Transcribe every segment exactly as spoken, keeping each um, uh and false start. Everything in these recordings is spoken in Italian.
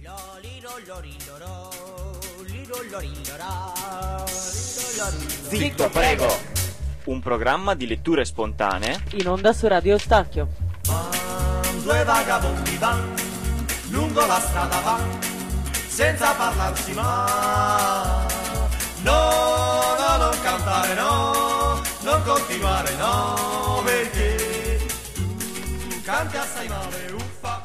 Zitto, prego! Un programma di letture spontanee in onda su Radio Stacchio. Van, due vagabondi van, lungo la strada van, senza parlarsi mai. No, no, non cantare no, non continuare no, perché tu canti assai male, uffa.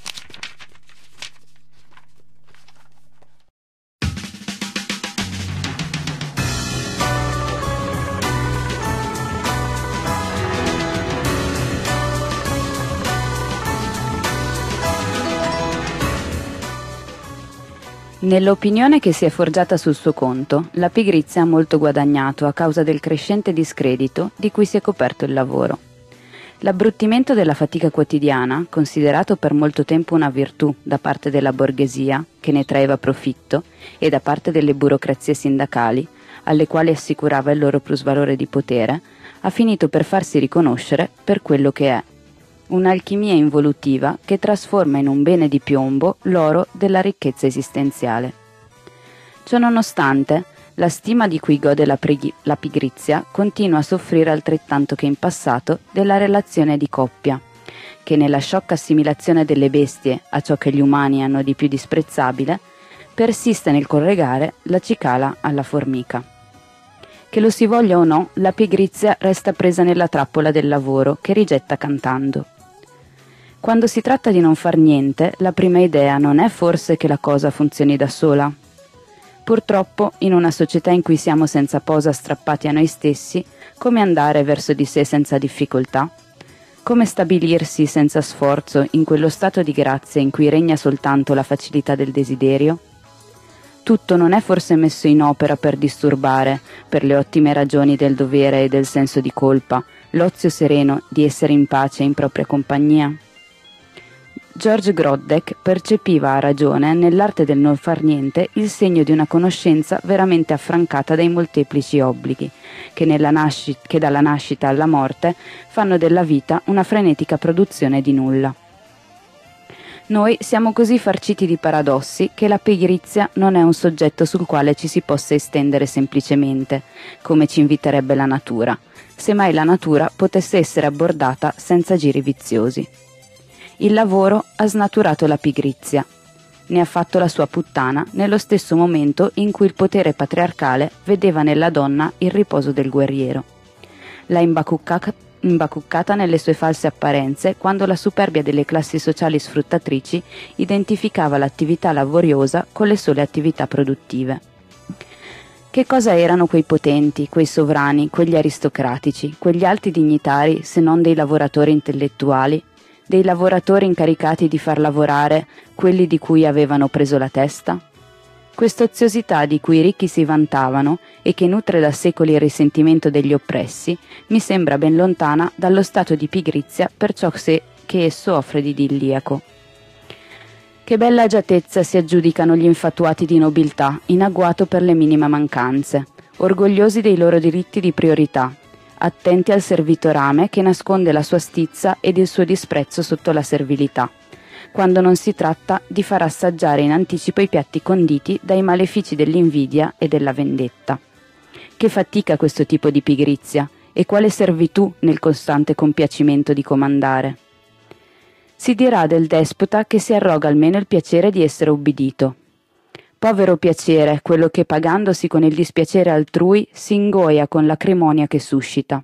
Nell'opinione che si è forgiata sul suo conto, la pigrizia ha molto guadagnato a causa del crescente discredito di cui si è coperto il lavoro. L'abbruttimento della fatica quotidiana, considerato per molto tempo una virtù da parte della borghesia, che ne traeva profitto, e da parte delle burocrazie sindacali, alle quali assicurava il loro plusvalore di potere, ha finito per farsi riconoscere per quello che è. Un'alchimia involutiva che trasforma in un bene di piombo l'oro della ricchezza esistenziale. Ciononostante, la stima di cui gode la, preghi- la pigrizia continua a soffrire altrettanto che in passato della relazione di coppia, che nella sciocca assimilazione delle bestie a ciò che gli umani hanno di più disprezzabile, persiste nel collegare la cicala alla formica. Che lo si voglia o no, la pigrizia resta presa nella trappola del lavoro che rigetta cantando. Quando si tratta di non far niente, la prima idea non è forse che la cosa funzioni da sola. Purtroppo, in una società in cui siamo senza posa strappati a noi stessi, come andare verso di sé senza difficoltà? Come stabilirsi senza sforzo in quello stato di grazia in cui regna soltanto la facilità del desiderio? Tutto non è forse messo in opera per disturbare, per le ottime ragioni del dovere e del senso di colpa, l'ozio sereno di essere in pace in propria compagnia? George Groddeck percepiva a ragione nell'arte del non far niente il segno di una conoscenza veramente affrancata dai molteplici obblighi, che, nella nasci- che dalla nascita alla morte fanno della vita una frenetica produzione di nulla. Noi siamo così farciti di paradossi che la pigrizia non è un soggetto sul quale ci si possa estendere semplicemente, come ci inviterebbe la natura, semmai la natura potesse essere abbordata senza giri viziosi. Il lavoro ha snaturato la pigrizia, ne ha fatto la sua puttana nello stesso momento in cui il potere patriarcale vedeva nella donna il riposo del guerriero. L'ha imbacuccata, imbacuccata nelle sue false apparenze quando la superbia delle classi sociali sfruttatrici identificava l'attività laboriosa con le sole attività produttive. Che cosa erano quei potenti, quei sovrani, quegli aristocratici, quegli alti dignitari se non dei lavoratori intellettuali? Dei lavoratori incaricati di far lavorare quelli di cui avevano preso la testa? Questa oziosità di cui i ricchi si vantavano e che nutre da secoli il risentimento degli oppressi mi sembra ben lontana dallo stato di pigrizia per ciò che esso offre di idilliaco. Che bella agiatezza si aggiudicano gli infatuati di nobiltà in agguato per le minime mancanze, orgogliosi dei loro diritti di priorità, attenti al servitorame che nasconde la sua stizza ed il suo disprezzo sotto la servilità, quando non si tratta di far assaggiare in anticipo i piatti conditi dai malefici dell'invidia e della vendetta. Che fatica questo tipo di pigrizia e quale servitù nel costante compiacimento di comandare. Si dirà del despota che si arroga almeno il piacere di essere ubbidito. Povero piacere, quello che pagandosi con il dispiacere altrui si ingoia con l'acrimonia che suscita.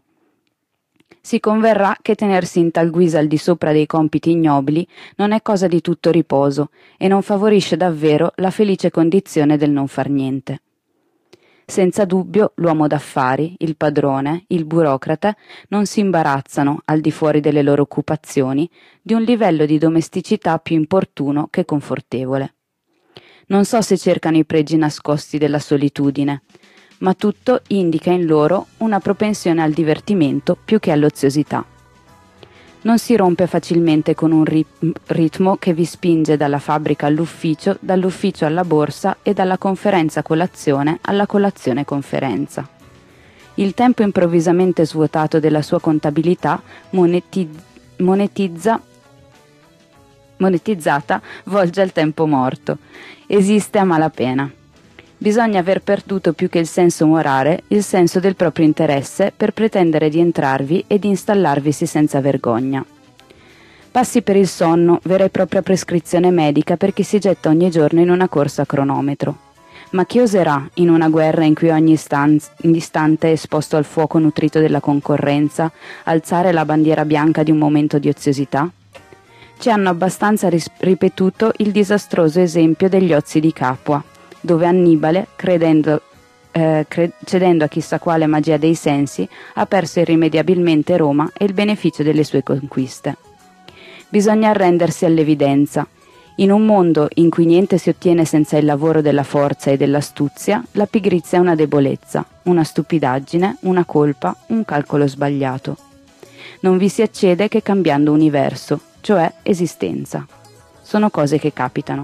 Si converrà che tenersi in tal guisa al di sopra dei compiti ignobili non è cosa di tutto riposo e non favorisce davvero la felice condizione del non far niente. Senza dubbio l'uomo d'affari, il padrone, il burocrate non si imbarazzano, al di fuori delle loro occupazioni, di un livello di domesticità più importuno che confortevole. Non so se cercano i pregi nascosti della solitudine, ma tutto indica in loro una propensione al divertimento più che all'oziosità. Non si rompe facilmente con un ritmo che vi spinge dalla fabbrica all'ufficio, dall'ufficio alla borsa e dalla conferenza colazione alla colazione conferenza. Il tempo improvvisamente svuotato della sua contabilità monetizza monetizzata volge al tempo morto. Esiste a malapena. Bisogna aver perduto più che il senso morale, il senso del proprio interesse per pretendere di entrarvi e di installarvisi senza vergogna. Passi per il sonno, vera e propria prescrizione medica per chi si getta ogni giorno in una corsa a cronometro. Ma chi oserà, in una guerra in cui ogni istanz- istante è esposto al fuoco nutrito della concorrenza, alzare la bandiera bianca di un momento di oziosità? Ci hanno abbastanza ris- ripetuto il disastroso esempio degli ozi di Capua, dove Annibale, credendo, eh, cre- cedendo a chissà quale magia dei sensi, ha perso irrimediabilmente Roma e il beneficio delle sue conquiste. Bisogna arrendersi all'evidenza. In un mondo in cui niente si ottiene senza il lavoro della forza e dell'astuzia, la pigrizia è una debolezza, una stupidaggine, una colpa, un calcolo sbagliato. Non vi si accede che cambiando universo, cioè esistenza. Sono cose che capitano.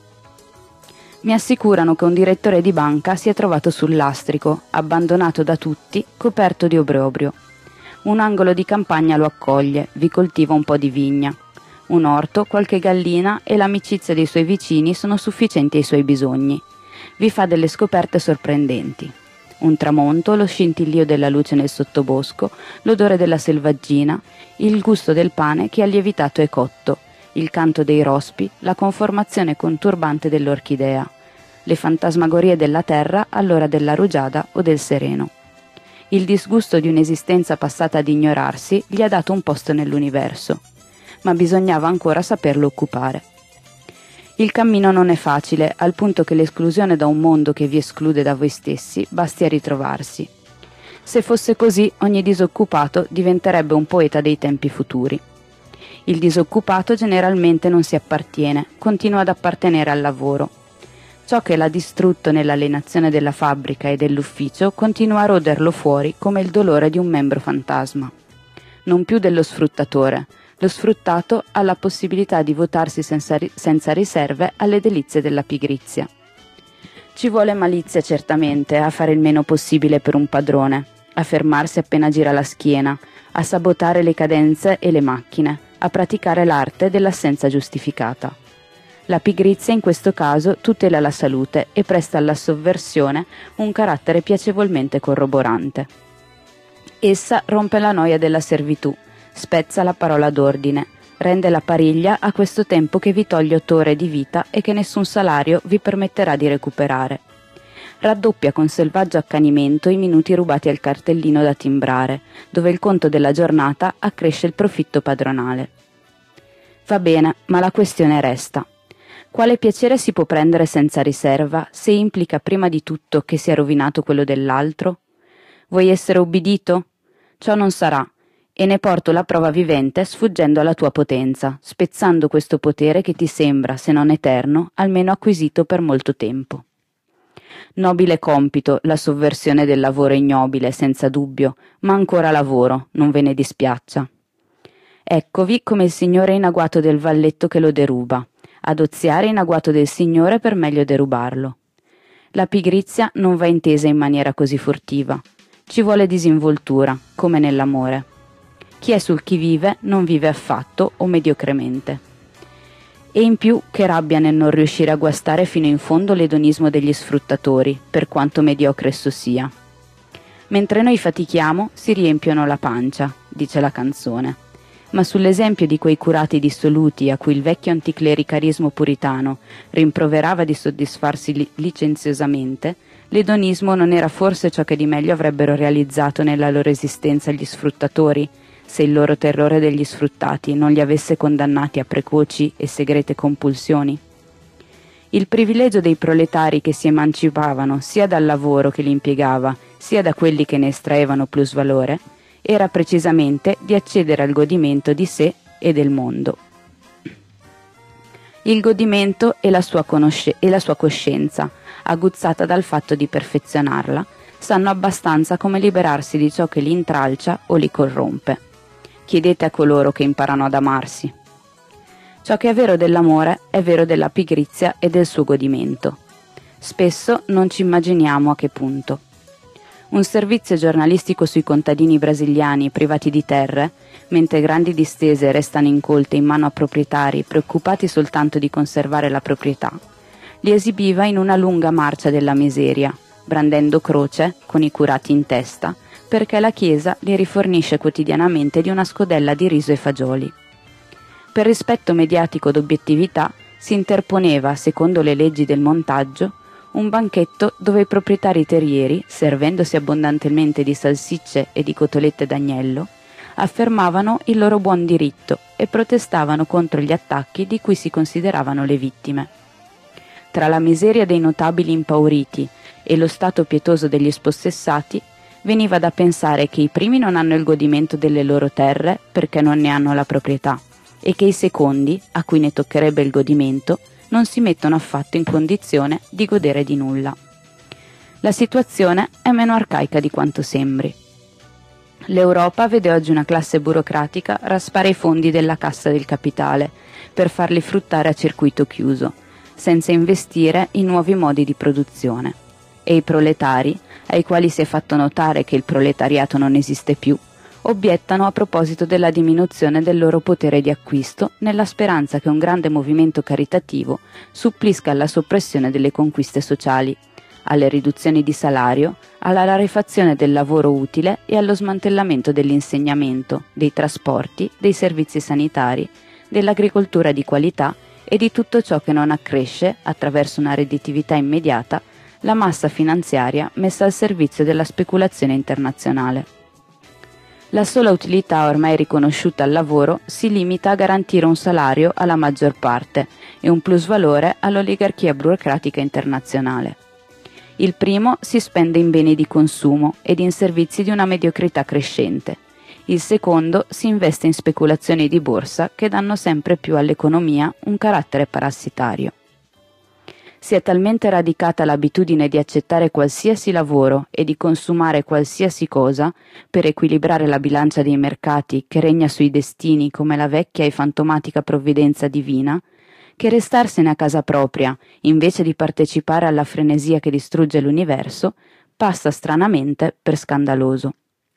Mi assicurano che un direttore di banca si è trovato sul lastrico, abbandonato da tutti, coperto di obbrobrio. Un angolo di campagna lo accoglie, vi coltiva un po' di vigna. Un orto, qualche gallina e l'amicizia dei suoi vicini sono sufficienti ai suoi bisogni. Vi fa delle scoperte sorprendenti. Un tramonto, lo scintillio della luce nel sottobosco, l'odore della selvaggina, il gusto del pane che ha lievitato e cotto, il canto dei rospi, la conformazione conturbante dell'orchidea, le fantasmagorie della terra all'ora della rugiada o del sereno. Il disgusto di un'esistenza passata ad ignorarsi gli ha dato un posto nell'universo, ma bisognava ancora saperlo occupare. Il cammino non è facile, al punto che l'esclusione da un mondo che vi esclude da voi stessi basti a ritrovarsi. Se fosse così, ogni disoccupato diventerebbe un poeta dei tempi futuri. Il disoccupato generalmente non si appartiene, continua ad appartenere al lavoro. Ciò che l'ha distrutto nell'alienazione della fabbrica e dell'ufficio continua a roderlo fuori come il dolore di un membro fantasma. Non più dello sfruttatore. Lo sfruttato ha la possibilità di votarsi senza, ri- senza riserve alle delizie della pigrizia. Ci vuole malizia certamente a fare il meno possibile per un padrone, a fermarsi appena gira la schiena, a sabotare le cadenze e le macchine, a praticare l'arte dell'assenza giustificata. La pigrizia in questo caso tutela la salute e presta alla sovversione un carattere piacevolmente corroborante. Essa rompe la noia della servitù, spezza la parola d'ordine, rende la pariglia a questo tempo che vi toglie otto ore di vita e che nessun salario vi permetterà di recuperare. Raddoppia con selvaggio accanimento i minuti rubati al cartellino da timbrare, dove il conto della giornata accresce il profitto padronale. Va bene, ma la questione resta. Quale piacere si può prendere senza riserva se implica prima di tutto che sia rovinato quello dell'altro? Vuoi essere ubbidito? Ciò non sarà, e ne porto la prova vivente sfuggendo alla tua potenza, spezzando questo potere che ti sembra, se non eterno, almeno acquisito per molto tempo. Nobile compito, la sovversione del lavoro ignobile, senza dubbio, ma ancora lavoro, non ve ne dispiaccia. Eccovi come il signore in agguato del valletto che lo deruba, ad oziare in agguato del signore per meglio derubarlo. La pigrizia non va intesa in maniera così furtiva. Ci vuole disinvoltura, come nell'amore. Chi è sul chi vive non vive affatto o mediocremente. E in più che rabbia nel non riuscire a guastare fino in fondo l'edonismo degli sfruttatori, per quanto mediocre esso sia. Mentre noi fatichiamo, si riempiono la pancia, dice la canzone. Ma sull'esempio di quei curati dissoluti a cui il vecchio anticlericarismo puritano rimproverava di soddisfarsi li- licenziosamente, l'edonismo non era forse ciò che di meglio avrebbero realizzato nella loro esistenza gli sfruttatori, se il loro terrore degli sfruttati non li avesse condannati a precoci e segrete compulsioni? Il privilegio dei proletari che si emancipavano sia dal lavoro che li impiegava, sia da quelli che ne estraevano plusvalore, era precisamente di accedere al godimento di sé e del mondo. Il godimento e la sua, conosce- e la sua coscienza, aguzzata dal fatto di perfezionarla, sanno abbastanza come liberarsi di ciò che li intralcia o li corrompe. Chiedete a coloro che imparano ad amarsi. Ciò che è vero dell'amore è vero della pigrizia e del suo godimento. Spesso non ci immaginiamo a che punto. Un servizio giornalistico sui contadini brasiliani privati di terre, mentre grandi distese restano incolte in mano a proprietari preoccupati soltanto di conservare la proprietà, li esibiva in una lunga marcia della miseria, brandendo croce, con i curati in testa, perché la Chiesa li rifornisce quotidianamente di una scodella di riso e fagioli. Per rispetto mediatico d'obiettività si interponeva, secondo le leggi del montaggio, un banchetto dove i proprietari terrieri, servendosi abbondantemente di salsicce e di cotolette d'agnello, affermavano il loro buon diritto e protestavano contro gli attacchi di cui si consideravano le vittime. Tra la miseria dei notabili impauriti e lo stato pietoso degli spossessati, veniva da pensare che i primi non hanno il godimento delle loro terre perché non ne hanno la proprietà, e che i secondi, a cui ne toccherebbe il godimento, non si mettono affatto in condizione di godere di nulla. La situazione è meno arcaica di quanto sembri. L'Europa vede oggi una classe burocratica raspare i fondi della cassa del capitale per farli fruttare a circuito chiuso, senza investire in nuovi modi di produzione. E i proletari, ai quali si è fatto notare che il proletariato non esiste più, obiettano a proposito della diminuzione del loro potere di acquisto, nella speranza che un grande movimento caritativo supplisca alla soppressione delle conquiste sociali, alle riduzioni di salario, alla rarefazione del lavoro utile e allo smantellamento dell'insegnamento, dei trasporti, dei servizi sanitari, dell'agricoltura di qualità e di tutto ciò che non accresce, attraverso una redditività immediata, la massa finanziaria messa al servizio della speculazione internazionale. La sola utilità ormai riconosciuta al lavoro si limita a garantire un salario alla maggior parte e un plusvalore all'oligarchia burocratica internazionale. Il primo si spende in beni di consumo ed in servizi di una mediocrità crescente. Il secondo si investe in speculazioni di borsa che danno sempre più all'economia un carattere parassitario. Si è talmente radicata l'abitudine di accettare qualsiasi lavoro e di consumare qualsiasi cosa per equilibrare la bilancia dei mercati che regna sui destini come la vecchia e fantomatica provvidenza divina, che restarsene a casa propria, invece di partecipare alla frenesia che distrugge l'universo, passa stranamente per scandaloso.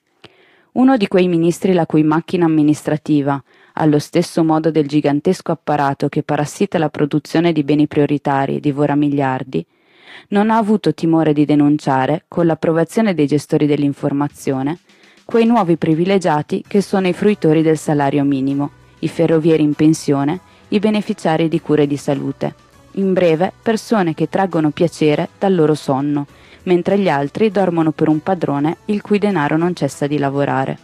Uno di quei ministri la cui macchina amministrativa, allo stesso modo del gigantesco apparato che parassita la produzione di beni prioritari e divora miliardi, non ha avuto timore di denunciare, con l'approvazione dei gestori dell'informazione, quei nuovi privilegiati che sono i fruitori del salario minimo, i ferrovieri in pensione, i beneficiari di cure di salute, in breve persone che traggono piacere dal loro sonno, mentre gli altri dormono per un padrone il cui denaro non cessa di lavorare.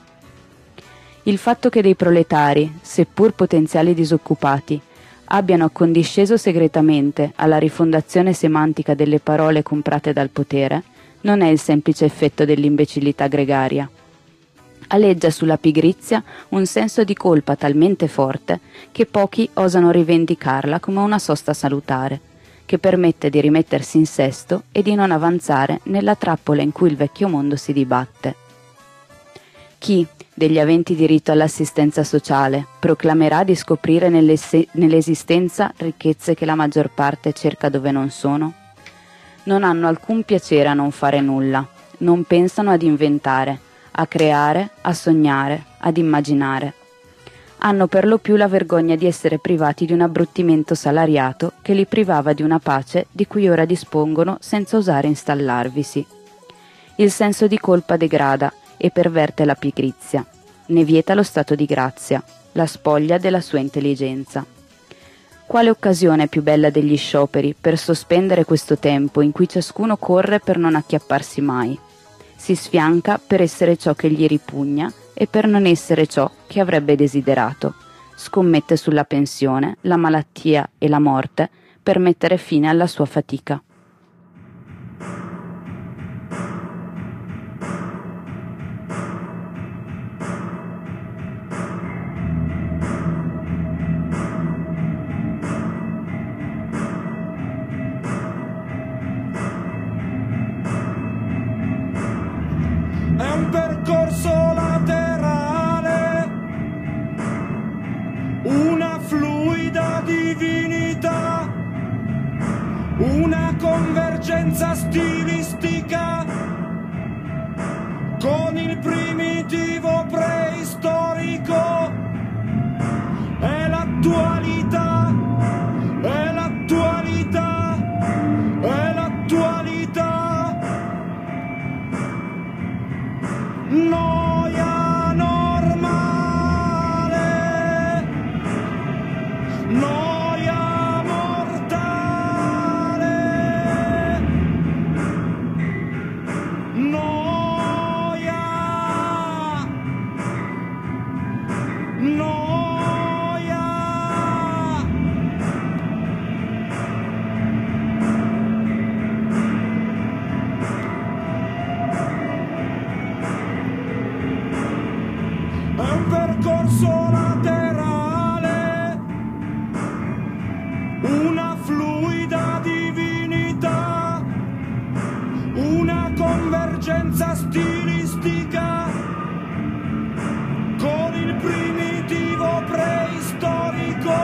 Il fatto che dei proletari, seppur potenziali disoccupati, abbiano accondisceso segretamente alla rifondazione semantica delle parole comprate dal potere, non è il semplice effetto dell'imbecillità gregaria. Aleggia sulla pigrizia un senso di colpa talmente forte che pochi osano rivendicarla come una sosta salutare, che permette di rimettersi in sesto e di non avanzare nella trappola in cui il vecchio mondo si dibatte. Chi, degli aventi diritto all'assistenza sociale, proclamerà di scoprire nell'esistenza ricchezze che la maggior parte cerca dove non sono? Non hanno alcun piacere a non fare nulla, non pensano ad inventare, a creare, a sognare, ad immaginare. Hanno per lo più la vergogna di essere privati di un abbruttimento salariato che li privava di una pace di cui ora dispongono senza osare installarvisi. Il senso di colpa degrada e perverte la pigrizia, ne vieta lo stato di grazia, la spoglia della sua intelligenza. Quale occasione più bella degli scioperi per sospendere questo tempo in cui ciascuno corre per non acchiapparsi mai? Si sfianca per essere ciò che gli ripugna e per non essere ciò che avrebbe desiderato. Scommette sulla pensione, la malattia e la morte per mettere fine alla sua fatica. È un percorso laterale, una fluida divinità, una convergenza stilistica con il primitivo preistorico. È l'attualità, è l'attualità, è l'attualità. Noia normale, noia mortale, noia, noia. È un percorso laterale, una fluida divinità, una convergenza stilistica con il primitivo preistorico.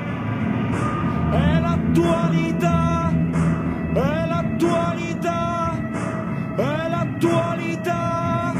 È l'attualità, è l'attualità, è l'attualità.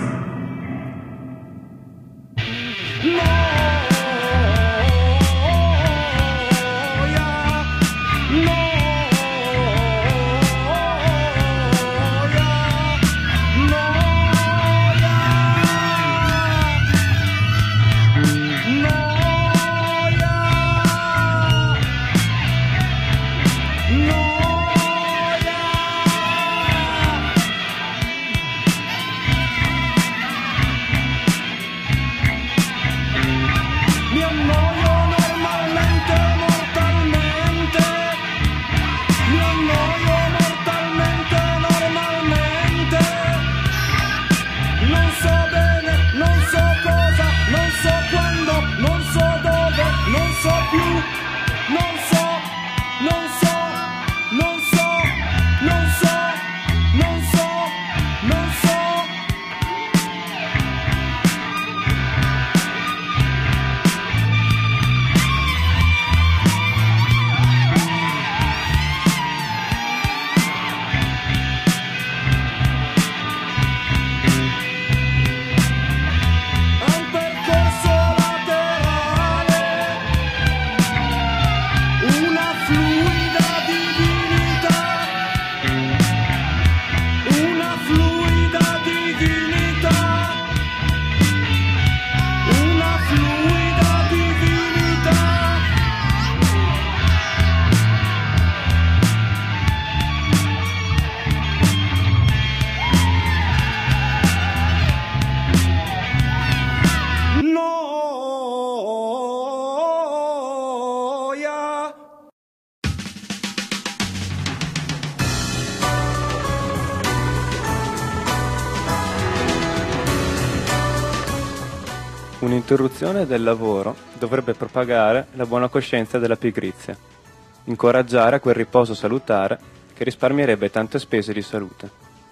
Un'interruzione del lavoro dovrebbe propagare la buona coscienza della pigrizia, incoraggiare a quel riposo salutare che risparmierebbe tante spese di salute.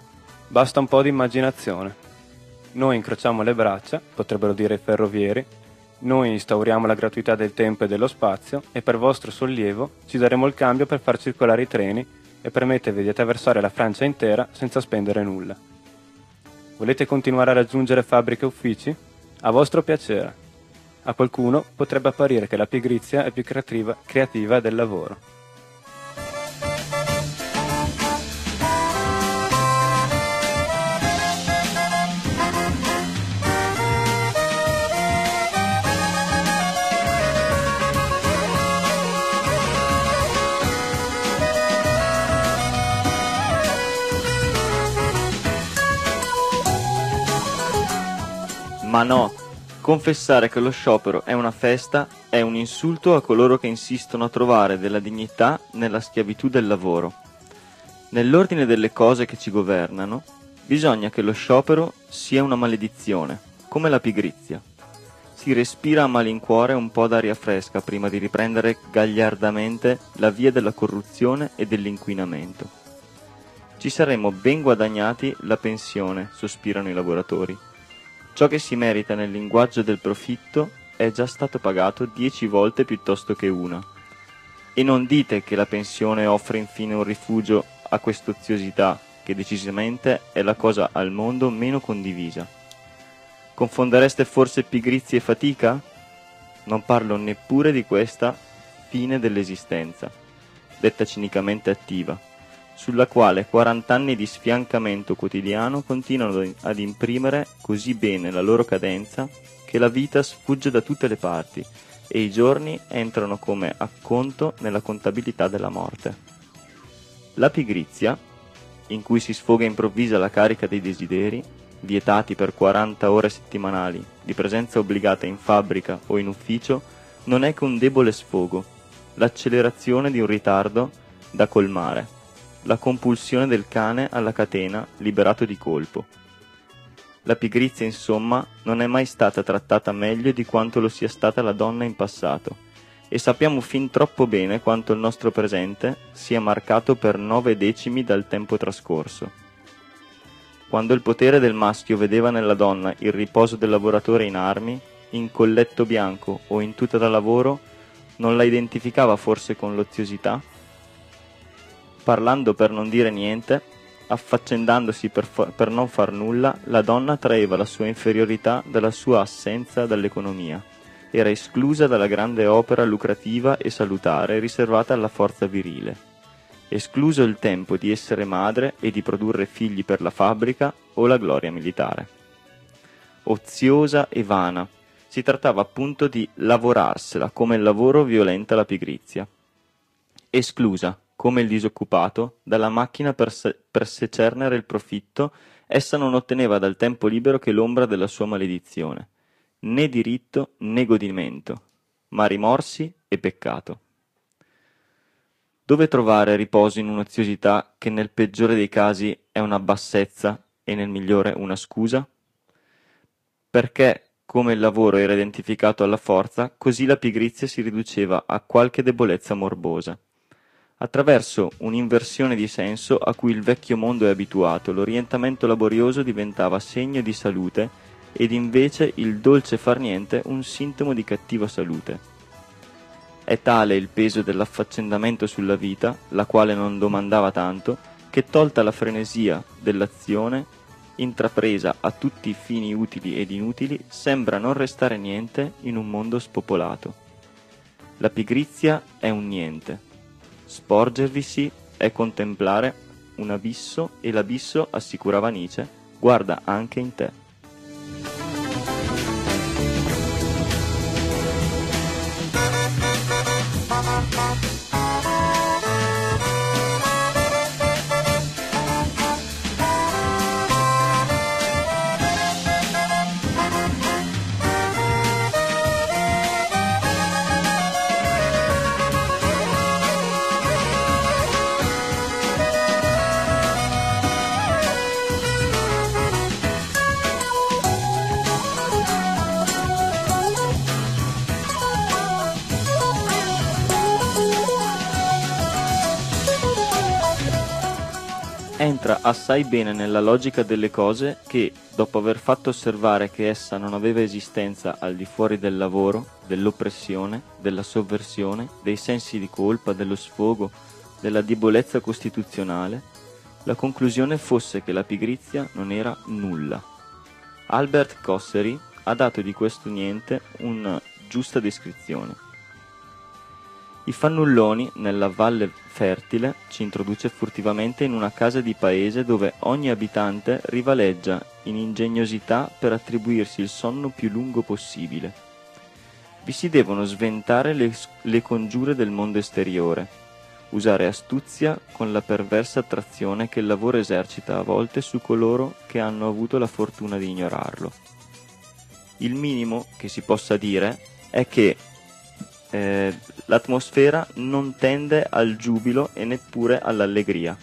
Basta un po' di immaginazione. Noi incrociamo le braccia, potrebbero dire i ferrovieri, noi instauriamo la gratuità del tempo e dello spazio e per vostro sollievo ci daremo il cambio per far circolare i treni e permettervi di attraversare la Francia intera senza spendere nulla. Volete continuare a raggiungere fabbriche e uffici? A vostro piacere. A qualcuno potrebbe apparire che la pigrizia è più creativa, creativa del lavoro. Ma no, confessare che lo sciopero è una festa è un insulto a coloro che insistono a trovare della dignità nella schiavitù del lavoro. Nell'ordine delle cose che ci governano, bisogna che lo sciopero sia una maledizione, come la pigrizia. Si respira a malincuore un po' d'aria fresca prima di riprendere gagliardamente la via della corruzione e dell'inquinamento. Ci saremmo ben guadagnati la pensione, sospirano i lavoratori. Ciò che si merita nel linguaggio del profitto è già stato pagato dieci volte piuttosto che una. E non dite che la pensione offre infine un rifugio a quest'oziosità, che decisamente è la cosa al mondo meno condivisa. Confondereste forse pigrizia e fatica? Non parlo neppure di questa fine dell'esistenza, detta cinicamente attiva, sulla quale quarant'anni di sfiancamento quotidiano continuano ad imprimere così bene la loro cadenza che la vita sfugge da tutte le parti e i giorni entrano come acconto nella contabilità della morte. La pigrizia, in cui si sfoga improvvisa la carica dei desideri, vietati per quaranta ore settimanali di presenza obbligata in fabbrica o in ufficio, non è che un debole sfogo, l'accelerazione di un ritardo da colmare, la compulsione del cane alla catena liberato di colpo. La pigrizia, insomma, non è mai stata trattata meglio di quanto lo sia stata la donna in passato, e sappiamo fin troppo bene quanto il nostro presente sia marcato per nove decimi dal tempo trascorso. Quando il potere del maschio vedeva nella donna il riposo del lavoratore in armi, in colletto bianco o in tuta da lavoro, non la identificava forse con l'oziosità? Parlando per non dire niente, affaccendandosi per, fa- per non far nulla, la donna traeva la sua inferiorità dalla sua assenza dall'economia. Era esclusa dalla grande opera lucrativa e salutare riservata alla forza virile. Escluso il tempo di essere madre e di produrre figli per la fabbrica o la gloria militare. Oziosa e vana, si trattava appunto di lavorarsela come il lavoro violenta la pigrizia. Esclusa, come il disoccupato, dalla macchina per, se- per secernere il profitto, essa non otteneva dal tempo libero che l'ombra della sua maledizione, né diritto né godimento, ma rimorsi e peccato. Dove trovare riposo in un'oziosità che nel peggiore dei casi è una bassezza e nel migliore una scusa? Perché, come il lavoro era identificato alla forza, così la pigrizia si riduceva a qualche debolezza morbosa. Attraverso un'inversione di senso a cui il vecchio mondo è abituato, l'orientamento laborioso diventava segno di salute ed invece il dolce far niente un sintomo di cattiva salute. È tale il peso dell'affaccendamento sulla vita, la quale non domandava tanto, che tolta la frenesia dell'azione, intrapresa a tutti i fini utili ed inutili, sembra non restare niente in un mondo spopolato. La pigrizia è un niente. Sporgervisi è contemplare un abisso e l'abisso, assicurava Nietzsche, guarda anche in te. Entra assai bene nella logica delle cose che, dopo aver fatto osservare che essa non aveva esistenza al di fuori del lavoro, dell'oppressione, della sovversione, dei sensi di colpa, dello sfogo, della debolezza costituzionale, la conclusione fosse che la pigrizia non era nulla. Albert Cosseri ha dato di questo niente una giusta descrizione. I fannulloni, nella Valle Fertile, ci introduce furtivamente in una casa di paese dove ogni abitante rivaleggia in ingegnosità per attribuirsi il sonno più lungo possibile. Vi si devono sventare le, le congiure del mondo esteriore, usare astuzia con la perversa attrazione che il lavoro esercita a volte su coloro che hanno avuto la fortuna di ignorarlo. Il minimo che si possa dire è che Eh, l'atmosfera non tende al giubilo e neppure all'allegria.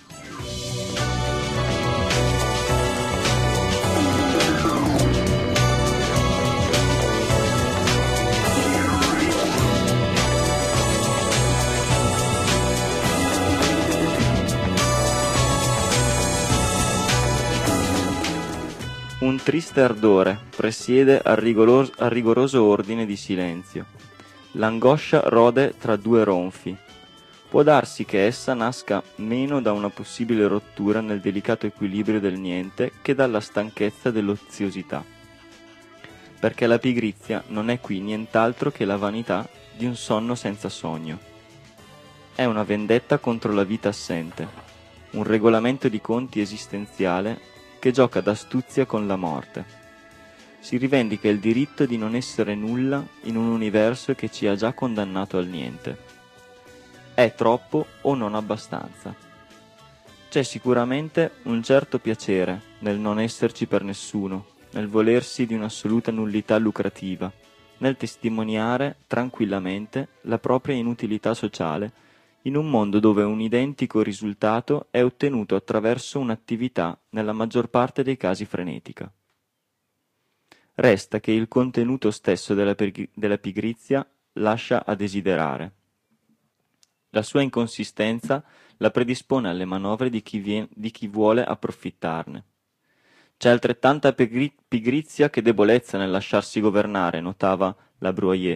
Un triste ardore presiede al, rigoro- al rigoroso ordine di silenzio. L'angoscia rode tra due ronfi. Può darsi che essa nasca meno da una possibile rottura nel delicato equilibrio del niente che dalla stanchezza dell'oziosità. perché la pigrizia non è qui nient'altro che la vanità di un sonno senza sogno. È una vendetta contro la vita assente, un regolamento di conti esistenziale che gioca d'astuzia con la morte. Si rivendica il diritto di non essere nulla in un universo che ci ha già condannato al niente. È troppo o non abbastanza. C'è sicuramente un certo piacere nel non esserci per nessuno, nel volersi di un'assoluta nullità lucrativa, nel testimoniare tranquillamente la propria inutilità sociale in un mondo dove un identico risultato è ottenuto attraverso un'attività nella maggior parte dei casi frenetica. Resta che il contenuto stesso della, pig- della pigrizia lascia a desiderare. La sua inconsistenza la predispone alle manovre di chi, vien- di chi vuole approfittarne. C'è altrettanta pigri- pigrizia che debolezza nel lasciarsi governare, notava la Bruyère.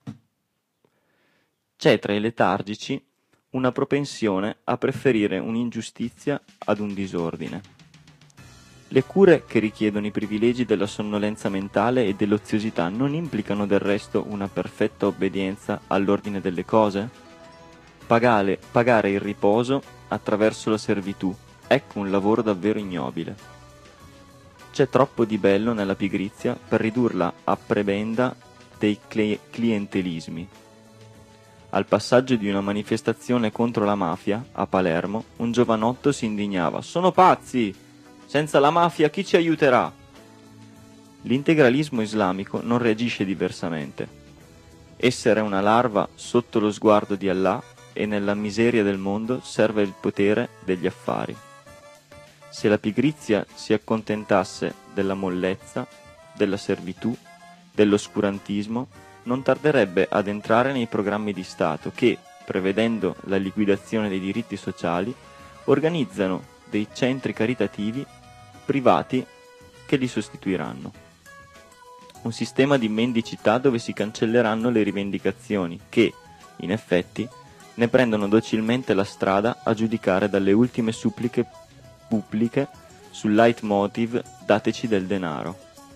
C'è tra i letargici una propensione a preferire un'ingiustizia ad un disordine. Le cure che richiedono i privilegi della sonnolenza mentale e dell'oziosità non implicano del resto una perfetta obbedienza all'ordine delle cose? Pagare, pagare il riposo attraverso la servitù, ecco un lavoro davvero ignobile. C'è troppo di bello nella pigrizia per ridurla a prebenda dei cli- clientelismi. Al passaggio di una manifestazione contro la mafia, a Palermo, un giovanotto si indignava: «Sono pazzi! Senza la mafia chi ci aiuterà?» L'integralismo islamico non reagisce diversamente. Essere una larva sotto lo sguardo di Allah e nella miseria del mondo serve il potere degli affari. Se la pigrizia si accontentasse della mollezza, della servitù, dell'oscurantismo, non tarderebbe ad entrare nei programmi di Stato che, prevedendo la liquidazione dei diritti sociali, organizzano dei centri caritativi privati che li sostituiranno. Un sistema di mendicità dove si cancelleranno le rivendicazioni che, in effetti, ne prendono docilmente la strada a giudicare dalle ultime suppliche pubbliche sul leitmotiv «dateci del denaro».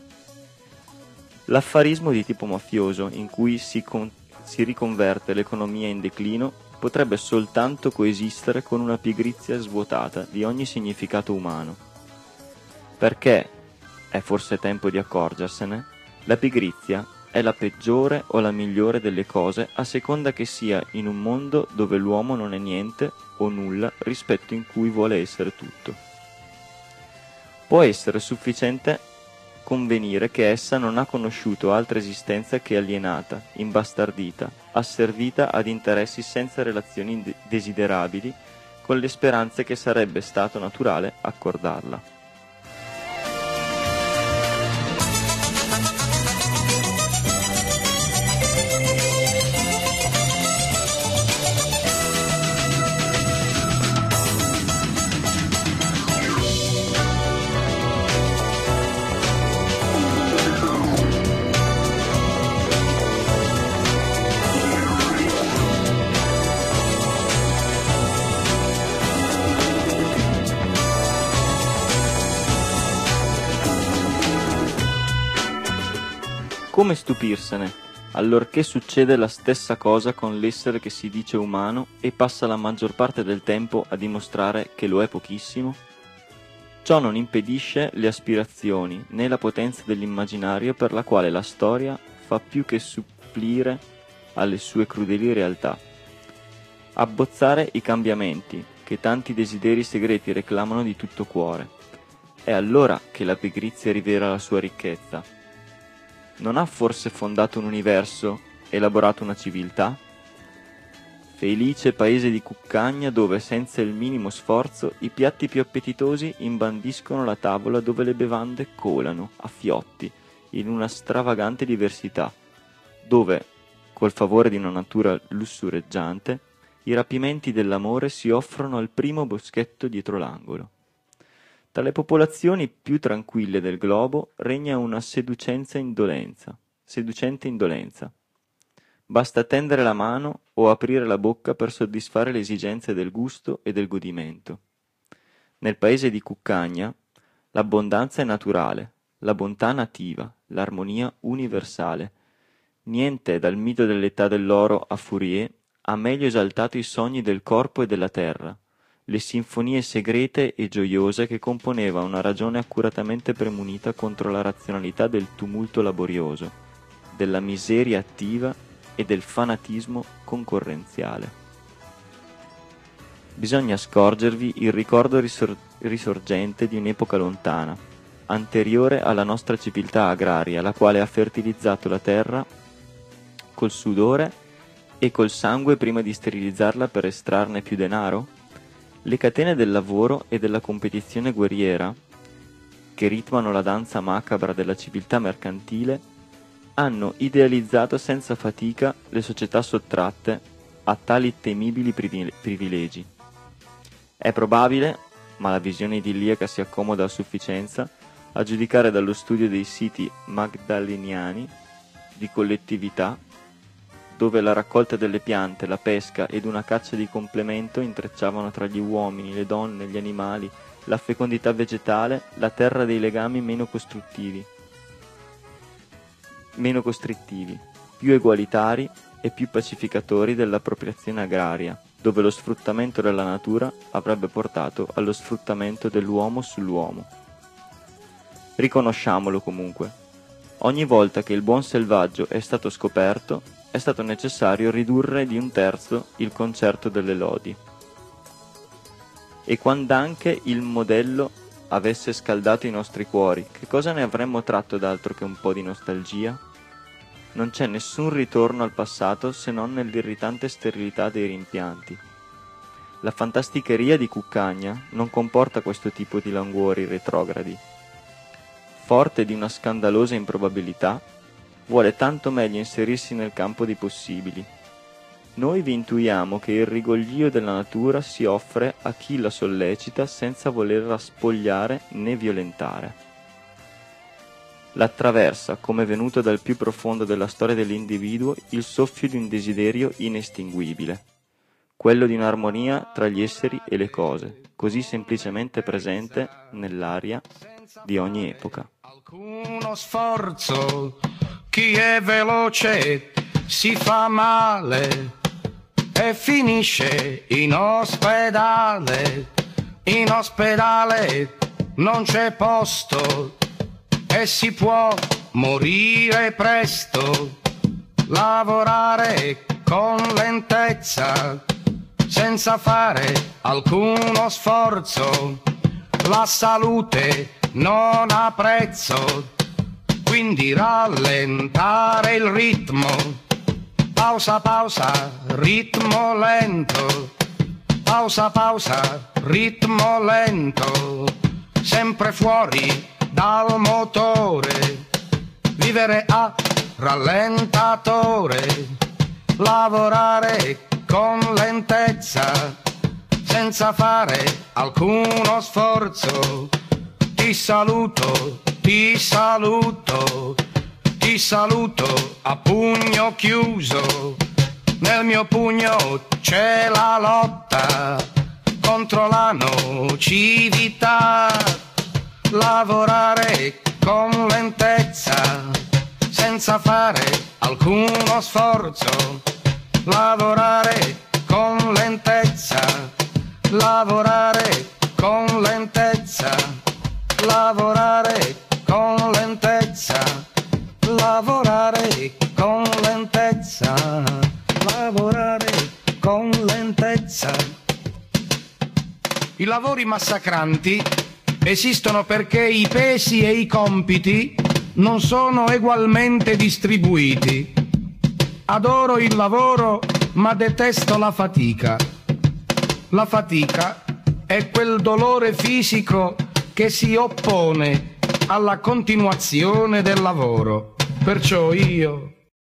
L'affarismo di tipo mafioso, in cui si, con- si riconverte l'economia in declino, potrebbe soltanto coesistere con una pigrizia svuotata di ogni significato umano. Perché, è forse tempo di accorgersene, la pigrizia è la peggiore o la migliore delle cose a seconda che sia in un mondo dove l'uomo non è niente o nulla rispetto in cui vuole essere tutto. Può essere sufficiente convenire che essa non ha conosciuto altra esistenza che alienata, imbastardita, asservita ad interessi senza relazioni desiderabili con le speranze che sarebbe stato naturale accordarla. Come stupirsene, allorché succede la stessa cosa con l'essere che si dice umano e passa la maggior parte del tempo a dimostrare che lo è pochissimo? Ciò non impedisce le aspirazioni né la potenza dell'immaginario per la quale la storia fa più che supplire alle sue crudeli realtà. Abbozzare i cambiamenti che tanti desideri segreti reclamano di tutto cuore. È allora che la pigrizia rivela la sua ricchezza. Non ha forse fondato un universo, elaborato una civiltà? Felice paese di cuccagna dove, senza il minimo sforzo, i piatti più appetitosi imbandiscono la tavola dove le bevande colano, a fiotti, in una stravagante diversità, dove, col favore di una natura lussureggiante, i rapimenti dell'amore si offrono al primo boschetto dietro l'angolo. Tra le popolazioni più tranquille del globo regna una seducenza indolenza, seducente indolenza. Basta tendere la mano o aprire la bocca per soddisfare le esigenze del gusto e del godimento. Nel paese di Cuccagna l'abbondanza è naturale, la bontà nativa, l'armonia universale. Niente dal mito dell'età dell'oro a Fourier ha meglio esaltato i sogni del corpo e della terra, le sinfonie segrete e gioiose che componeva una ragione accuratamente premunita contro la razionalità del tumulto laborioso, della miseria attiva e del fanatismo concorrenziale. Bisogna scorgervi il ricordo risor- risorgente di un'epoca lontana, anteriore alla nostra civiltà agraria, la quale ha fertilizzato la terra col sudore e col sangue prima di sterilizzarla per estrarne più denaro? Le catene del lavoro e della competizione guerriera, che ritmano la danza macabra della civiltà mercantile, hanno idealizzato senza fatica le società sottratte a tali temibili privilegi. È probabile, ma la visione idilliaca si accomoda a sufficienza, a giudicare dallo studio dei siti magdaleniani di collettività, dove la raccolta delle piante, la pesca ed una caccia di complemento intrecciavano tra gli uomini, le donne, gli animali, la fecondità vegetale, la terra dei legami meno costruttivi, meno costrittivi, più egualitari e più pacificatori dell'appropriazione agraria, dove lo sfruttamento della natura avrebbe portato allo sfruttamento dell'uomo sull'uomo. Riconosciamolo comunque, ogni volta che il buon selvaggio è stato scoperto, è stato necessario ridurre di un terzo il concerto delle lodi. E quand'anche il modello avesse scaldato i nostri cuori, che cosa ne avremmo tratto d'altro che un po' di nostalgia? Non c'è nessun ritorno al passato se non nell'irritante sterilità dei rimpianti. La fantasticheria di Cuccagna non comporta questo tipo di languori retrogradi. Forte di una scandalosa improbabilità, vuole tanto meglio inserirsi nel campo dei possibili. Noi vi intuiamo che il rigoglio della natura si offre a chi la sollecita senza volerla spogliare né violentare. L'attraversa, come venuto dal più profondo della storia dell'individuo, il soffio di un desiderio inestinguibile, quello di un'armonia tra gli esseri e le cose, così semplicemente presente nell'aria di ogni epoca. Alcuno sforzo, chi è veloce si fa male e finisce in ospedale. In ospedale non c'è posto e si può morire presto. Lavorare con lentezza senza fare alcuno sforzo. La salute non ha prezzo, quindi rallentare il ritmo. Pausa, pausa, ritmo lento. Pausa, pausa, ritmo lento. Sempre fuori dal motore. Vivere a rallentatore. Lavorare con lentezza senza fare alcuno sforzo. Ti saluto, ti saluto, ti saluto a pugno chiuso. Nel mio pugno c'è la lotta contro la nocività. Lavorare con lentezza senza fare alcuno sforzo. Lavorare con lentezza. Lavorare con lentezza. Lavorare con lentezza, lavorare con lentezza, lavorare con lentezza. I lavori massacranti esistono perché i pesi e i compiti non sono egualmente distribuiti. Adoro il lavoro, ma detesto la fatica. La fatica è quel dolore fisico che si oppone alla continuazione del lavoro. Perciò io...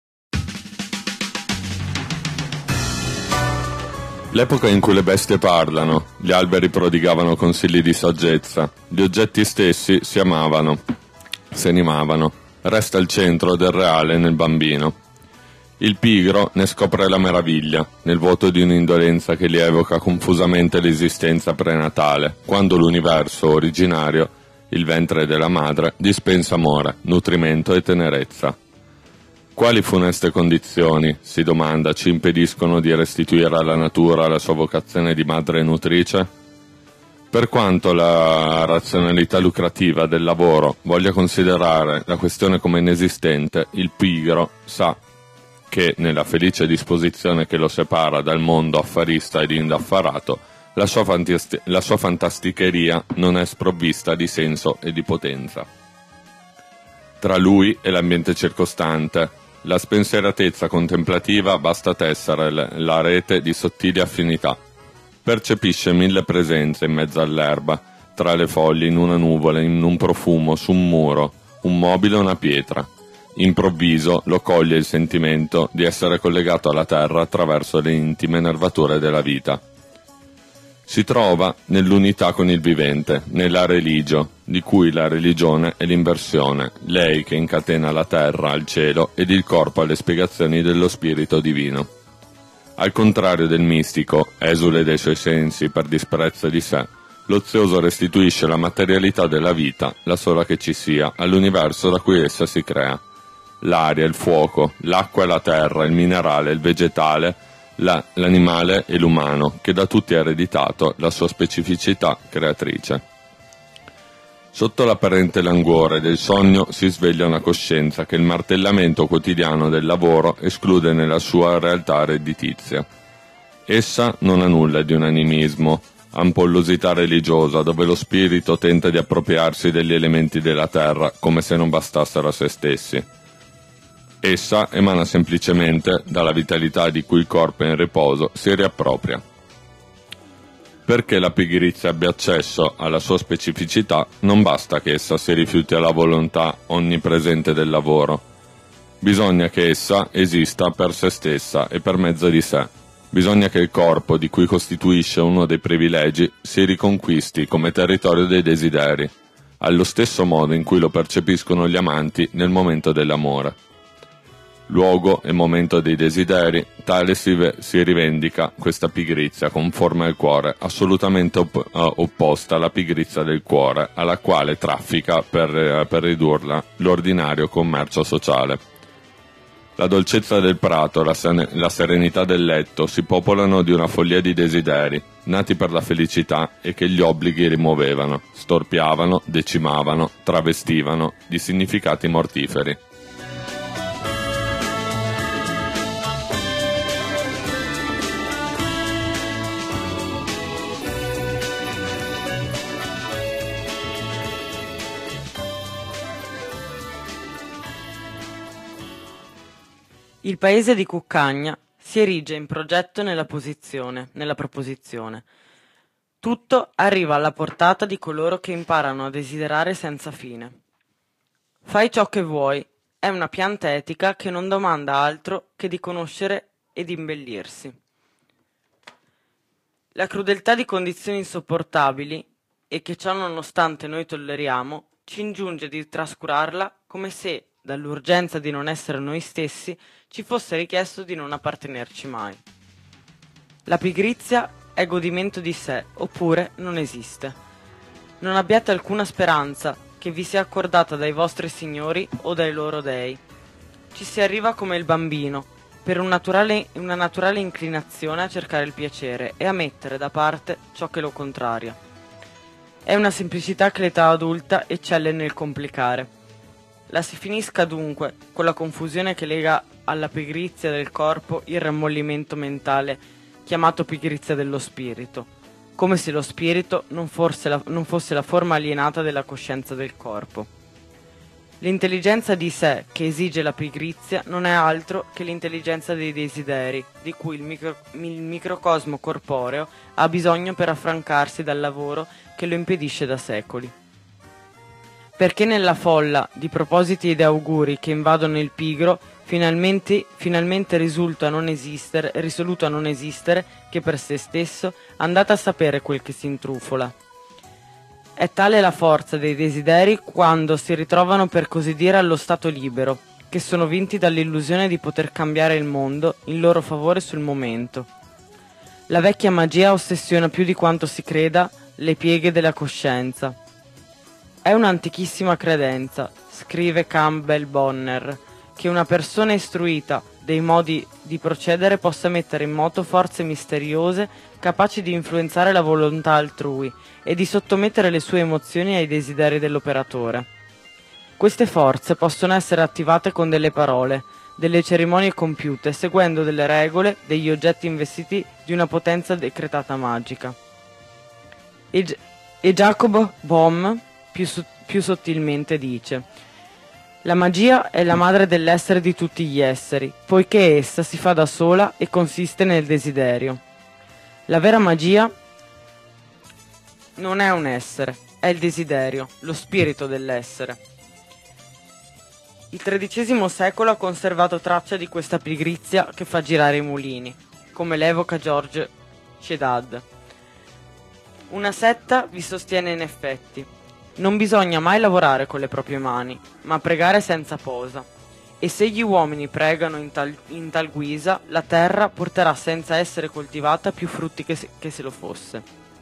L'epoca in cui le bestie parlano, gli alberi prodigavano consigli di saggezza, gli oggetti stessi si amavano, si animavano, resta il centro del reale nel bambino. Il pigro ne scopre la meraviglia, nel vuoto di un'indolenza che gli evoca confusamente l'esistenza prenatale, quando l'universo originario Il ventre della madre dispensa amore, nutrimento e tenerezza. Quali funeste condizioni, si domanda, ci impediscono di restituire alla natura la sua vocazione di madre nutrice? Per quanto la razionalità lucrativa del lavoro voglia considerare la questione come inesistente, il pigro sa che nella felice disposizione che lo separa dal mondo affarista ed indaffarato, la sua, fantasti- la sua fantasticheria non è sprovvista di senso e di potenza. Tra lui e l'ambiente circostante, la spensieratezza contemplativa basta tessere la rete di sottili affinità. Percepisce mille presenze in mezzo all'erba, tra le foglie, in una nuvola, in un profumo, su un muro, un mobile o una pietra. Improvviso lo coglie il sentimento di essere collegato alla terra attraverso le intime nervature della vita. Si trova nell'unità con il vivente, nella religio, di cui la religione è l'inversione, lei che incatena la terra al cielo ed il corpo alle spiegazioni dello spirito divino. Al contrario del mistico, esule dei suoi sensi per disprezzo di sé, l'ozioso restituisce la materialità della vita, la sola che ci sia, all'universo da cui essa si crea. L'aria, il fuoco, l'acqua e la terra, il minerale, il vegetale, la, l'animale e l'umano, che da tutti ha ereditato la sua specificità creatrice. Sotto l'apparente languore del sogno si sveglia una coscienza che il martellamento quotidiano del lavoro esclude nella sua realtà redditizia. Essa non ha nulla di un animismo, ampollosità religiosa dove lo spirito tenta di appropriarsi degli elementi della terra come se non bastassero a se stessi. Essa emana semplicemente dalla vitalità di cui il corpo in riposo si riappropria. Perché la pigrizia abbia accesso alla sua specificità, non basta che essa si rifiuti alla volontà onnipresente del lavoro. Bisogna che essa esista per se stessa e per mezzo di sé. Bisogna che il corpo, di cui costituisce uno dei privilegi, si riconquisti come territorio dei desideri, allo stesso modo in cui lo percepiscono gli amanti nel momento dell'amore. Luogo e momento dei desideri, tale si, ve- si rivendica questa pigrizia conforme al cuore, assolutamente op- opposta alla pigrizia del cuore, alla quale traffica per, eh, per ridurla l'ordinario commercio sociale. La dolcezza del prato, la, sen- la serenità del letto si popolano di una follia di desideri, nati per la felicità e che gli obblighi rimuovevano, storpiavano, decimavano, travestivano di significati mortiferi. Il paese di Cuccagna si erige in progetto nella posizione, nella proposizione. Tutto arriva alla portata di coloro che imparano a desiderare senza fine. Fai ciò che vuoi è una pianta etica che non domanda altro che di conoscere e di imbellirsi. La crudeltà di condizioni insopportabili, e che ciò nonostante noi tolleriamo, ci ingiunge di trascurarla come se, dall'urgenza di non essere noi stessi, ci fosse richiesto di non appartenerci mai. La pigrizia è godimento di sé, oppure non esiste. Non abbiate alcuna speranza che vi sia accordata dai vostri signori o dai loro dei. Ci si arriva come il bambino, per un naturale, una naturale inclinazione a cercare il piacere e a mettere da parte ciò che lo contraria. È una semplicità che l'età adulta eccelle nel complicare. La si finisca dunque con la confusione che lega alla pigrizia del corpo il rammollimento mentale chiamato pigrizia dello spirito, come se lo spirito non fosse la, non fosse la forma alienata della coscienza del corpo. L'intelligenza di sé che esige la pigrizia non è altro che l'intelligenza dei desideri, di cui il, micro, il microcosmo corporeo ha bisogno per affrancarsi dal lavoro che lo impedisce da secoli. Perché nella folla di propositi ed auguri che invadono il pigro finalmente, finalmente risulta non esistere, risoluto a non esistere che per se stesso, andate a sapere quel che si intrufola. È tale la forza dei desideri quando si ritrovano per così dire allo stato libero, che sono vinti dall'illusione di poter cambiare il mondo in loro favore sul momento. La vecchia magia ossessiona più di quanto si creda le pieghe della coscienza. È un'antichissima credenza, scrive Campbell Bonner, che una persona istruita dei modi di procedere possa mettere in moto forze misteriose capaci di influenzare la volontà altrui e di sottomettere le sue emozioni ai desideri dell'operatore. Queste forze possono essere attivate con delle parole, delle cerimonie compiute, seguendo delle regole, degli oggetti investiti di una potenza decretata magica. E, e Jacob Bohm più, più sottilmente dice: la magia è la madre dell'essere di tutti gli esseri, poiché essa si fa da sola e consiste nel desiderio. La vera magia non è un essere, è il desiderio, lo spirito dell'essere. Il tredicesimo secolo ha conservato traccia di questa pigrizia che fa girare i mulini, come l'evoca George Shedad. Una setta vi sostiene in effetti: non bisogna mai lavorare con le proprie mani, ma pregare senza posa, e se gli uomini pregano in tal, in tal guisa, la terra porterà senza essere coltivata più frutti che se, che se lo fosse.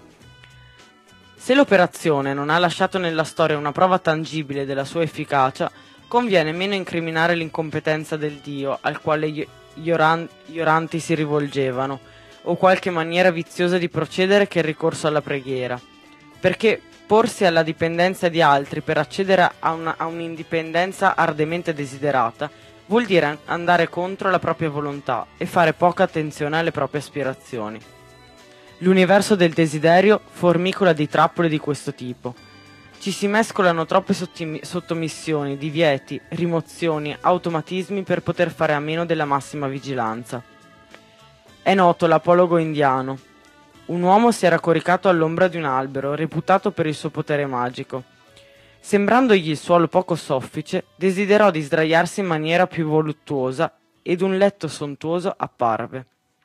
Se l'operazione non ha lasciato nella storia una prova tangibile della sua efficacia, conviene meno incriminare l'incompetenza del Dio al quale gli, oran, gli oranti si rivolgevano, o qualche maniera viziosa di procedere che il ricorso alla preghiera, perché porsi alla dipendenza di altri per accedere a, una, a un'indipendenza ardemente desiderata vuol dire andare contro la propria volontà e fare poca attenzione alle proprie aspirazioni. L'universo del desiderio formicola di trappole di questo tipo. Ci si mescolano troppe sottomissioni, divieti, rimozioni, automatismi per poter fare a meno della massima vigilanza. È noto l'apologo indiano. Un uomo si era coricato all'ombra di un albero, reputato per il suo potere magico. Sembrandogli il suolo poco soffice, desiderò di sdraiarsi in maniera più voluttuosa ed un letto sontuoso apparve.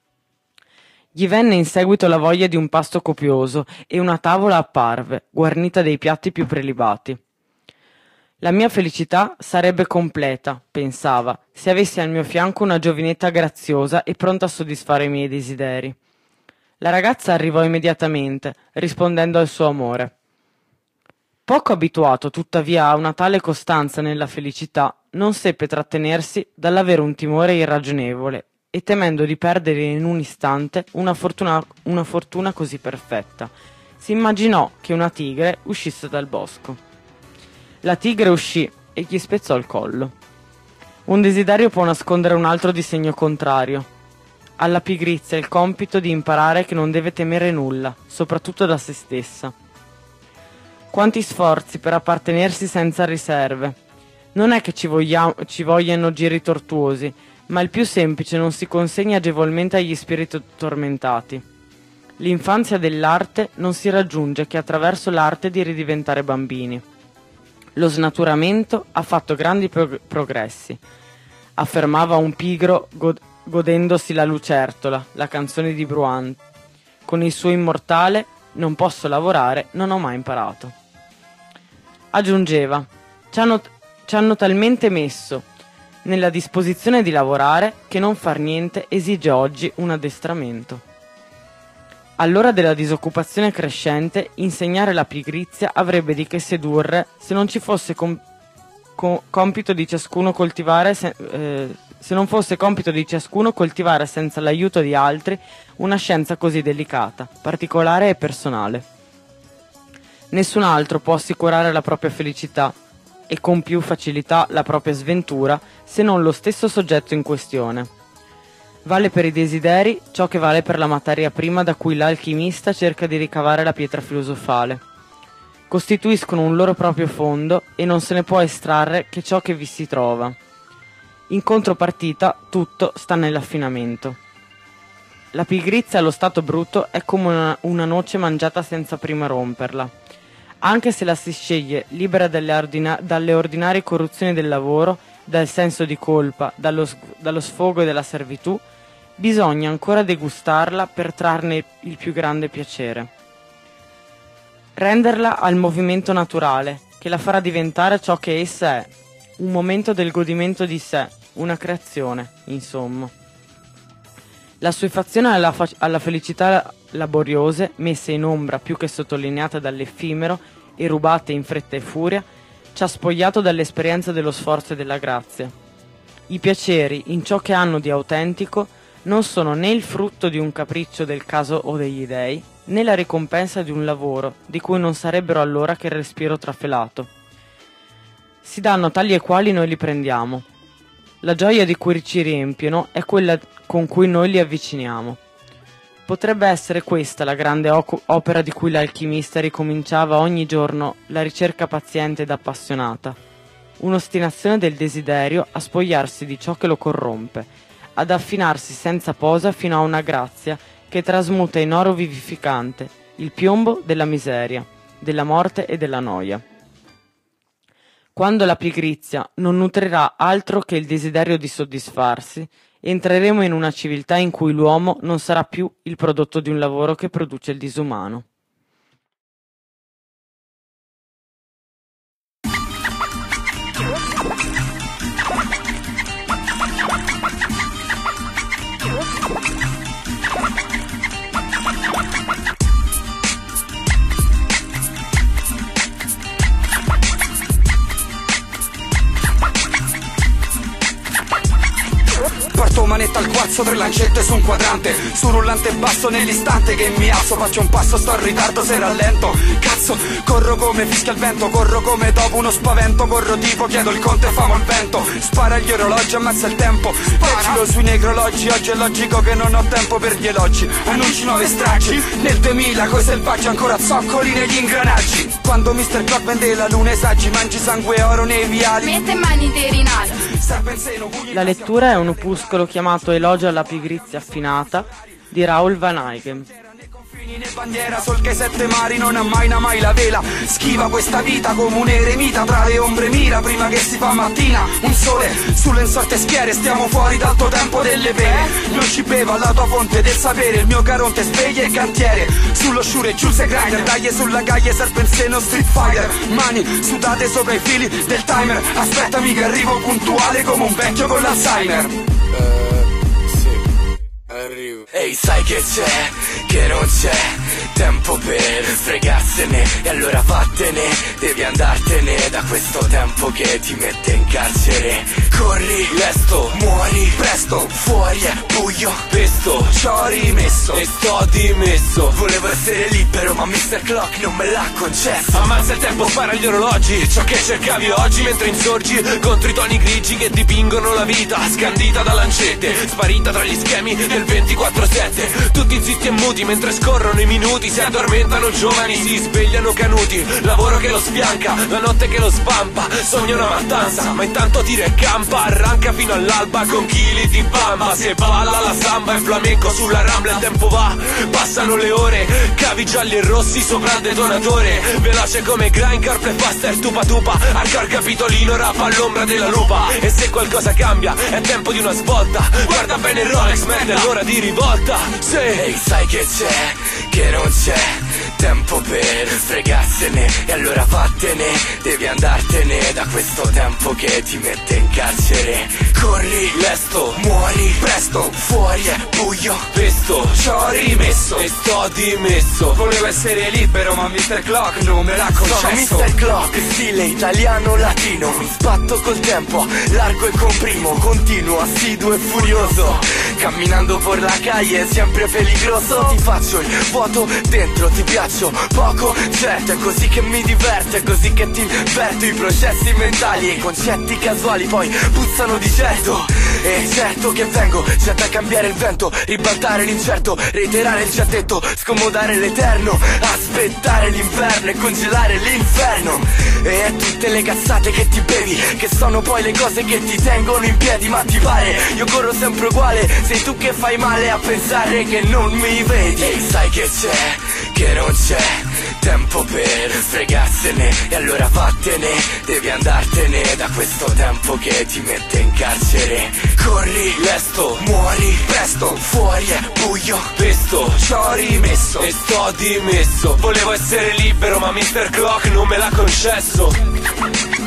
Gli venne in seguito la voglia di un pasto copioso e una tavola apparve, guarnita dei piatti più prelibati. La mia felicità sarebbe completa, pensava, se avessi al mio fianco una giovinetta graziosa e pronta a soddisfare i miei desideri. La ragazza arrivò immediatamente, rispondendo al suo amore. Poco abituato, tuttavia, a una tale costanza nella felicità, non seppe trattenersi dall'avere un timore irragionevole e temendo di perdere in un istante una fortuna, una fortuna così perfetta, si immaginò che una tigre uscisse dal bosco. La tigre uscì e gli spezzò il collo. Un desiderio può nascondere un altro di segno contrario. Alla pigrizia il compito di imparare che non deve temere nulla, soprattutto da se stessa. Quanti sforzi per appartenersi senza riserve. Non è che ci, voglia, ci vogliano giri tortuosi, ma il più semplice non si consegna agevolmente agli spiriti tormentati. L'infanzia dell'arte non si raggiunge che attraverso l'arte di ridiventare bambini. Lo snaturamento ha fatto grandi prog- progressi, affermava un pigro god- godendosi la lucertola, la canzone di Bruant. Con il suo immortale "non posso lavorare, non ho mai imparato". Aggiungeva: ci hanno, ci hanno talmente messo nella disposizione di lavorare che non far niente esige oggi un addestramento. All'ora della disoccupazione crescente, insegnare la pigrizia avrebbe di che sedurre se non ci fosse com- com- compito di ciascuno coltivare se, eh, se non fosse compito di ciascuno coltivare senza l'aiuto di altri una scienza così delicata, particolare e personale. Nessun altro può assicurare la propria felicità e con più facilità la propria sventura se non lo stesso soggetto in questione. Vale per i desideri ciò che vale per la materia prima da cui l'alchimista cerca di ricavare la pietra filosofale. Costituiscono un loro proprio fondo e non se ne può estrarre che ciò che vi si trova. In contropartita tutto sta nell'affinamento. La pigrizia allo stato brutto è come una, una noce mangiata senza prima romperla. Anche se la si sceglie libera dalle, ordina- dalle ordinarie corruzioni del lavoro, dal senso di colpa, dallo, dallo sfogo e dalla servitù, bisogna ancora degustarla per trarne il più grande piacere. Renderla al movimento naturale, che la farà diventare ciò che essa è, un momento del godimento di sé, una creazione, insomma. L'assuefazione alla, fa- alla felicità laboriose, messa in ombra più che sottolineata dall'effimero, e rubate in fretta e furia, ci ha spogliato dall'esperienza dello sforzo e della grazia. I piaceri, in ciò che hanno di autentico, non sono né il frutto di un capriccio del caso o degli dei, né la ricompensa di un lavoro, di cui non sarebbero allora che il respiro trafelato. Si danno tali e quali noi li prendiamo. La gioia di cui ci riempiono è quella con cui noi li avviciniamo. Potrebbe essere questa la grande opera di cui l'alchimista ricominciava ogni giorno la ricerca paziente ed appassionata. Un'ostinazione del desiderio a spogliarsi di ciò che lo corrompe, ad affinarsi senza posa fino a una grazia che trasmuta in oro vivificante il piombo della miseria, della morte e della noia. Quando la pigrizia non nutrirà altro che il desiderio di soddisfarsi, entreremo in una civiltà in cui l'uomo non sarà più il prodotto di un lavoro che produce il disumano. Porto manetta al quarzo, tre lancette su un quadrante, su rullante basso nell'istante che mi alzo, faccio un passo, sto in ritardo se rallento. Cazzo, corro come fischia il vento, corro come dopo uno spavento, corro tipo chiedo il conto e famo il vento. Spara gli orologi, ammazza il tempo, legilo sui necrologi, oggi è logico che non ho tempo per gli elogi. Annunci nuove stragi, nel duemila coi selvaggi ancora zoccoli negli ingranaggi. Quando mister Clock vende la luna ai saggi, mangi sangue e oro nei viali, mette mani di rinato. La lettura è un opuscolo chiamato Elogio alla pigrizia affinata di Raoul Van Eyck. Né bandiera, sol che sette mari non ammaina mai la vela. Schiva questa vita come un eremita, tra le ombre mira prima che si fa mattina. Un sole sulle insorte schiere, stiamo fuori dal tuo tempo delle pere. Non ci beva la tua fonte del sapere, il mio caronte sveglia e cantiere. Sullo sciure Giuse Grinder, daglie sulla gaglia, serpe in seno Street Fighter. Mani sudate sopra i fili del timer, aspettami che arrivo puntuale come un vecchio con l'Alzheimer. Arrivo. Ehi, sai che c'è, che non c'è tempo per fregarsene, e allora vattene, devi andartene da questo tempo che ti mette in carcere. Corri, lesto, muori, presto, fuori è buio, pesto, ci ho rimesso e sto dimesso. Volevo essere libero ma mister Clock non me l'ha concesso. Ammazza il tempo, spara gli orologi, ciò che cercavi oggi mentre insorgi contro i toni grigi che dipingono la vita, scandita da lancette, sparita tra gli schemi del ventiquattro sette. Tutti zitti e muti mentre scorrono i minuti, si addormentano giovani, si svegliano canuti. Lavoro che lo sfianca, la notte che lo spampa, sogna una mattanza ma intanto tira e campa, arranca fino all'alba con chili di bamba. Se balla la samba e flamenco sulla rambla, il tempo va, passano le ore, cavi gialli e rossi sopra il detonatore, veloce come Grindcar, play faster, tupa tupa, arcar capitolino, rapa all'ombra della lupa. E se qualcosa cambia è tempo di una svolta, guarda bene il Rolex man, è l'ora di rivolta. Sì. Ehi, sai che c'è, che non c'è tempo per fregarsene, e allora vattene, devi andartene da questo tempo che ti mette in carcere. Corri, lesto, muori, presto, fuori è buio, pesto, ci ho rimesso e sto dimesso. Volevo essere libero ma mister Clock non me l'ha concesso. Sono mister Clock, stile italiano-latino, mi sbatto col tempo, largo e comprimo, continuo, assiduo e furioso, camminando per la calle sempre peligroso. Ti faccio il vuoto dentro, ti piaccio poco, certo è così che mi diverto, è così che ti inverto i processi mentali e i concetti casuali poi puzzano di certo. E certo che vengo, c'è da cambiare il vento, ribaltare l'incerto, reiterare il già detto, scomodare l'eterno, aspettare l'inverno e congelare l'inferno. E tutte le cazzate che ti bevi, che sono poi le cose che ti tengono in piedi. Ma ti pare, io corro sempre uguale, sei tu che fai male a pensare che non mi vedi. E sai che c'è, che non c'è tempo per fregarsene, e allora vattene, devi andartene da questo tempo che ti mette in carcere. Corri, lesto, muori, presto, fuori è buio, pesto, ci ho rimesso e sto dimesso. Volevo essere libero ma mister Clock non me l'ha concesso.